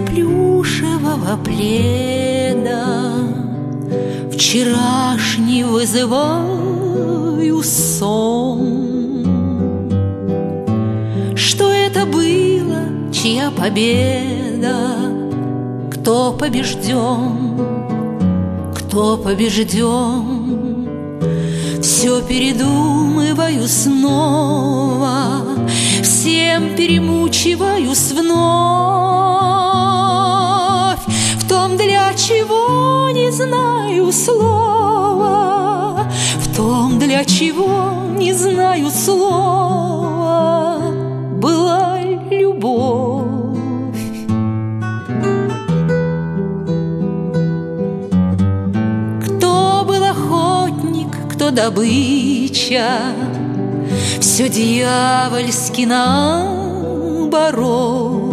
плюшевого пледа вчерашний вызываю сон. Что это было, чья победа? Кто побежден? Кто побежден? Все передумываю снова, всем перемучиваюсь вновь, в том, для чего не знаю слова, в том, для чего не знаю слова, была любовь. Кто был охотник, кто добыча, все дьявольски наоборот.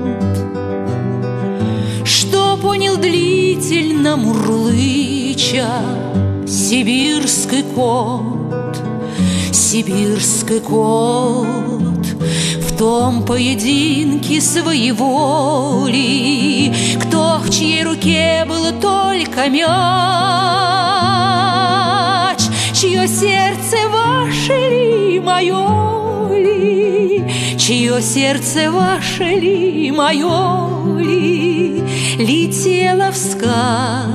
Что понял длительно мурлыча сибирский кот, сибирский кот, в том поединке своеволии, кто в чьей руке был только мяч, чье сердце ваше ли, мое ли, чье сердце ваше ли, мое ли, летело вскачь.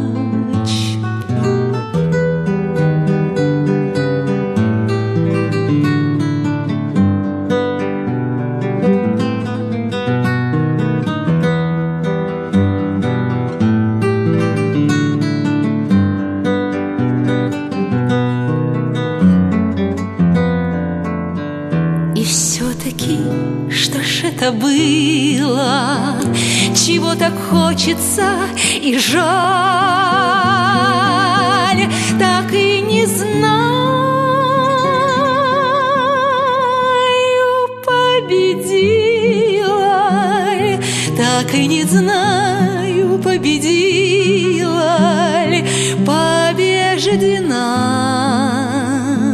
Что ж это было, чего так хочется и жаль, так и не знаю, победила, так и не знаю, победила, побеждена.